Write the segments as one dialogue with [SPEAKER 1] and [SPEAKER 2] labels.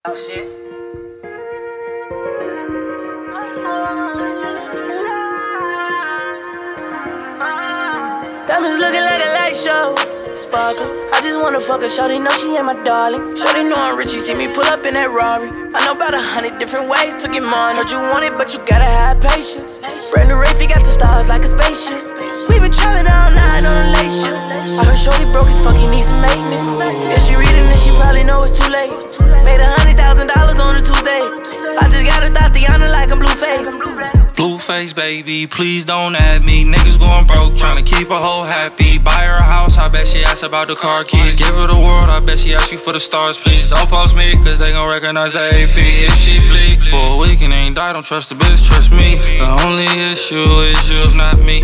[SPEAKER 1] Oh shit. Diamonds looking like a light show. Sparkle. I just wanna fuck her, shawty know she ain't my darling. Shawty know I'm rich, she see me pull up in that Rari. I know about 100 different ways to get mine. Heard you want it, but you gotta have patience. Brand new Rafe, he got the stars like a spaceship. We been traveling all night on a late shift. I heard shorty broke as fuck, he need some maintenance. If she reading this, she probably know it's too late. Made $100,000 on a Tuesday. I just got a Tatiana like I'm Blueface.
[SPEAKER 2] Blueface, baby, please don't add me. Niggas going broke, tryna keep a hoe happy. Buy her a house, I bet she asks about the car keys. Give her the world, I bet she asks you for the stars. Please don't post me, cause they gon' recognize the AP. If she bleak for a week and ain't die, don't trust the bitch, trust me. The only issue is you, not me.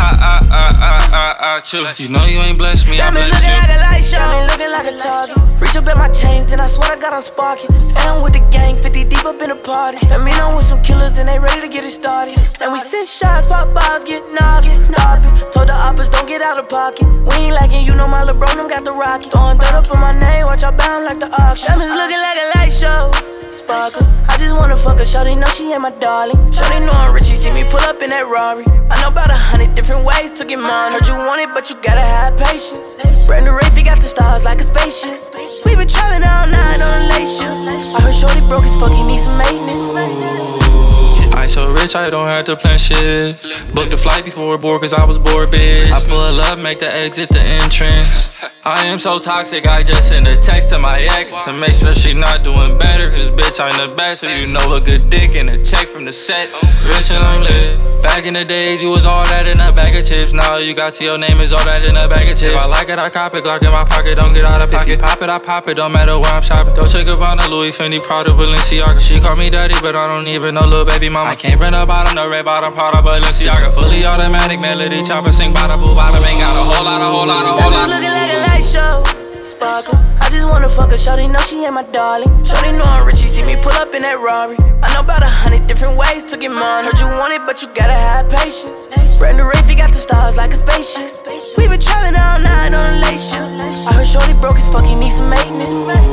[SPEAKER 2] I choose. You know you ain't blessed me, I bless you.
[SPEAKER 1] Looking like a light show, looking like a target. Reach up at my chains and I swear I got on sparking. And I'm with the gang, 50 deep up in the party. That mean I'm with some killers and they ready to get it started. And we send shots, pop bars, get naughty. Stop it, told the oppas don't get out of pocket. We ain't liking you know my LeBron, them got the rocket. Throwing dirt up on my name, watch I bound like the auction. Diamonds looking like a light show. Sparkle. I just wanna fuck her, shawty know she ain't my darling. Shawty know I'm rich, she see me pull up in that Rari. I know about 100 different ways to get mine. Heard you want it, but you gotta have patience. Brand new Rafe, he got the stars like a spaceship. We been traveling all night on a late shift. I heard shorty broke as fuck, he need some maintenance.
[SPEAKER 2] I so rich, I don't have to plan shit. Booked the flight before board, cause I was bored, bitch. I pull up, make the exit, the entrance. I am so toxic, I just send a text to my ex to make sure she not doing better, cause bitch, I'm the best. So you know a good dick and a check from the set. Rich and I'm lit. Back in the days, you was all that in a bag of chips. Now you got to your name is all that in a bag of chips. If I like it, I cop it, Glock in my pocket, don't get out of pocket. If you pop it, I pop it, don't matter where I'm shopping. Don't check about the Louis, Fendi, Prada, Balenciaga. She call me daddy, but I don't even know little baby mama. I came from the bottom, the red bottom, Prada, Balenciaga. Fully automatic, melody chopper, sing bada boo bada. Ain't got a whole lot.
[SPEAKER 1] Looking like a light show. Sparkle. I just wanna fuck her, shawty know she ain't my darling. Shawty know I'm rich, she see me pull up in that Rari. I know about 100 different ways to get mine. Heard you want it, but you gotta have patience. Brand new Rafe, he got the stars like a spaceship. We been traveling all night on a late shift. I heard shorty broke as fuck, he need some maintenance.